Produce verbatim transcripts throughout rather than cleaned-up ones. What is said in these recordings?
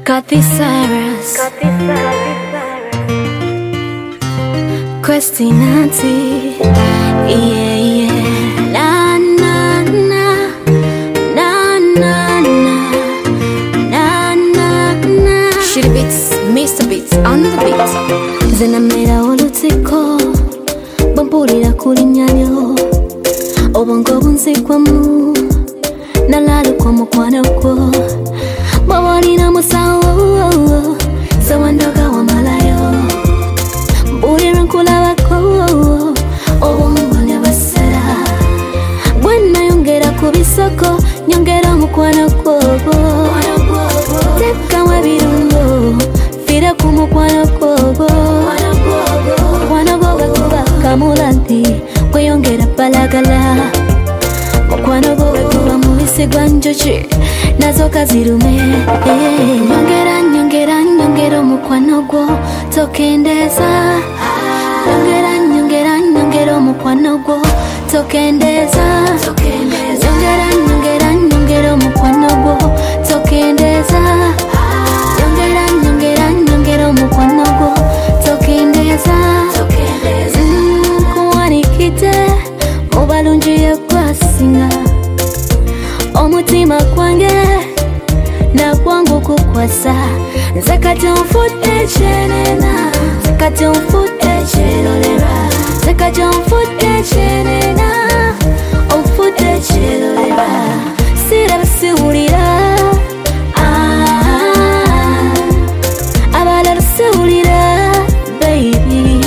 Kathy Cyrus, Christy Nancy, yeah, yeah. Na, na, na, na, na, na, na, na, na. Shitty Beats, Mister Beats, on the beat. Zenamera olutiko, bampulira kulinnyayo. Obwongo bunzigwamu, nalala kwa mukwano gwo. Bawalina musawo, sawandoga wamalayo. Mbulira nkulabako, obwongo basera. Bwena yongera ku bisoko, nyongera mukwano gwo. Tekamu ebirungo, fira ku mukwano gwo. Mukwano gwo bwekuba kamulanti, kweyongera balagala. Mukwano gwo bwekuba mubisi gwa njuki, nazo kazirume. Nyongera nyongera nyongera mukwano gwo, tokendeza. Nyongera nyongera nyongera mukwano gwo, tokendeza. Nyongera nyongera nyongera mukwano gwo, tokendeza. Nyongera nyongera nyongera mukwano gwo, tokendeza. Kuwanikite mubalungi yekwasinga. Omutima kwange nakwangu kukwasa. Nze kati onfudde kyenena, nze kati onfudde kyerolera. Nze kati onfudde kyenena, onfudde kyerolera. Siraba siwulira, ah, abalala siwulira, baby.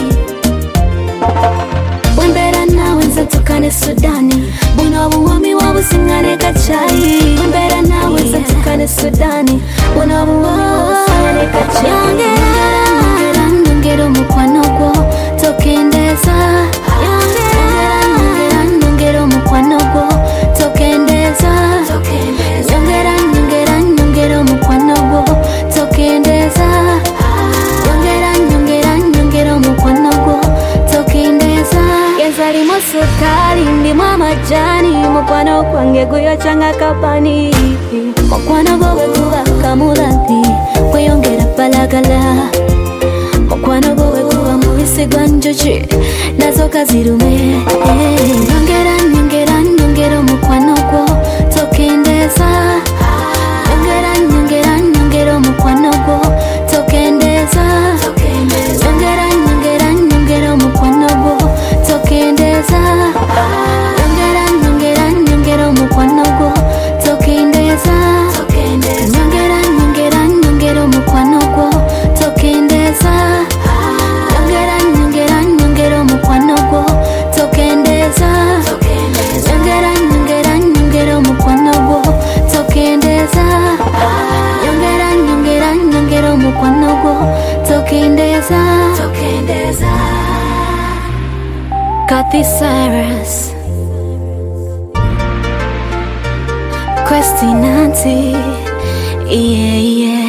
Bwembeera naawe nze tukane Sudani, buno obuwoomi wabusiŋŋane kacayi. Bwembeera naawe nze tukane Sudani, buno obuwoomi wabusiŋŋane kacayi. Nyongera nyongera omukwano gwo, tokendeza. Nyongera nyongera nyongera omukwano gwo, tokendeza. Nyongera nyongera nyongera omukwano gwo, tokendeza. Nyongera nyongera nyongera omukwano gwo, tokendeza. Geza limu sukali, ndimu amajani, mukwano gwange guyokya nga kapani. Mukwano gwo bwekuba kamulanti, kweyongera balagala. Mukwano gwo bwekuba mubisi gwa njuki, nazo kazirume. Nyongera nyongera nyongera omukwano gwo, tokendeza. Nyongera nyongera nyongera omukwano gwo, tokendeza. Nyongera nyongera nyongera omukwano gwo, tokendeza. Nyongera nyongera nyongera omukwano gwo, tokendeza. Nyongera nyongera nyongera omukwano gwo, tokendeza. Nyongera nyongera nyongera omukwano gwo, tokendeza. Nyongera nyongera nyongera omukwano gwo, tokendeza. Nyongera nyongera nyongera omukwano gwo, tokendeza. Kathy Cyrus, Christy Nancy, yeah, yeah.